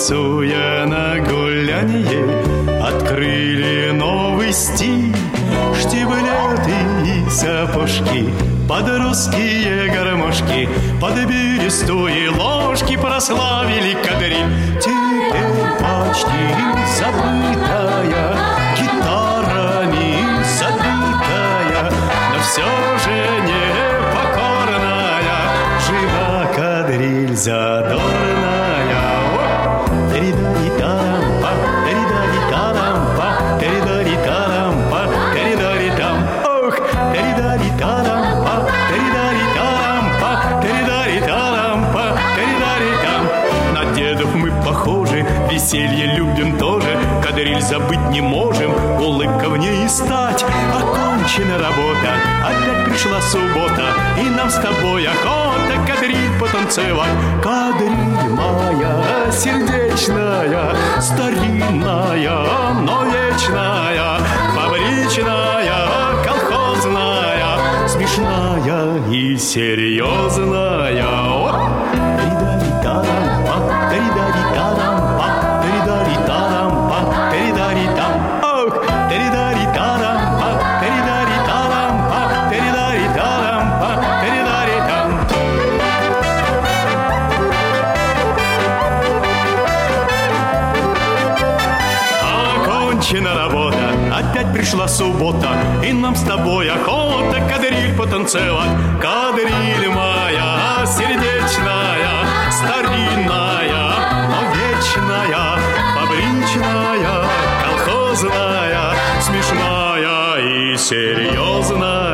танцуя на гулянье, открыли новый стиль. Штиблеты и сапожки под русские гармошки, под берестовые ложки прославили кадриль. Теперь почти забытая, гитарами забитая, но все же непокорная, жива кадриль задорная. Теридари-тарампа, теридари-тарампа, теридари-тарампа, теридари-там. Ох, теридари-тарампа, теридари-тарампа, теридари-тарампа, теридари-там. На дедов мы похожи, веселье любим тоже, кадриль забыть не можем, улыбка в ней и стать. Окончена работа, опять пришла суббота, и нам с тобой охота кадриль потанцевать. Кадриль моя сердечная, старинная, но вечная, фабричная, колхозная, смешная и серьезная. Теридари-тарампа, теридари-тарампа, теридари-тарампа, теридари-там. Ох, теридари-тарампа, теридари-тарампа, теридари-тарампа, теридари-там. Окончена работа, опять пришла суббота, и нам с тобой охота кадриль потанцевать. Кадриль моя сердечная, старинная, но вечная, фабричная, колхозная, смешная и серьезная.